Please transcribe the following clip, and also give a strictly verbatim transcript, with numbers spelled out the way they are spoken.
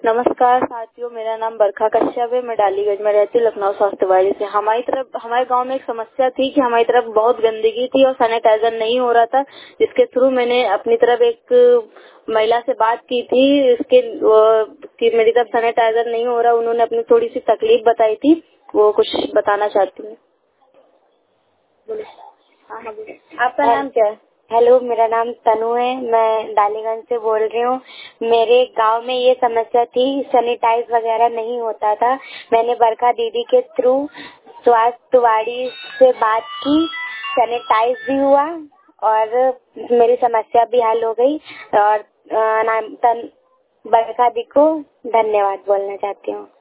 नमस्कार साथियों, मेरा नाम बरखा कश्यप है। मैं डालीगंज में रहती हूँ, लखनऊ स्वास्थ्य वाड़ी से। हमारी तरफ हमारे गांव में एक समस्या थी कि हमारी तरफ बहुत गंदगी थी और सैनिटाइजर नहीं हो रहा था, जिसके थ्रू मैंने अपनी तरफ एक महिला से बात की थी इसके कि मेरी तरफ सैनिटाइजर नहीं हो रहा। उन्होंने अपनी थोड़ी सी तकलीफ बताई थी, वो कुछ बताना चाहती हूँ। हाँ हाँ बोलिए। आपका नाम क्या है? हेलो, मेरा नाम तनु है। मैं डालीगंज से बोल रही हूँ। मेरे गांव में ये समस्या थी, सैनिटाइज वगैरह नहीं होता था। मैंने बरखा दीदी के थ्रू स्वास्थ्य वाड़ी से बात की, सैनिटाइज भी हुआ और मेरी समस्या भी हल हो गई। और नाम तन बरखा दी को धन्यवाद बोलना चाहती हूँ।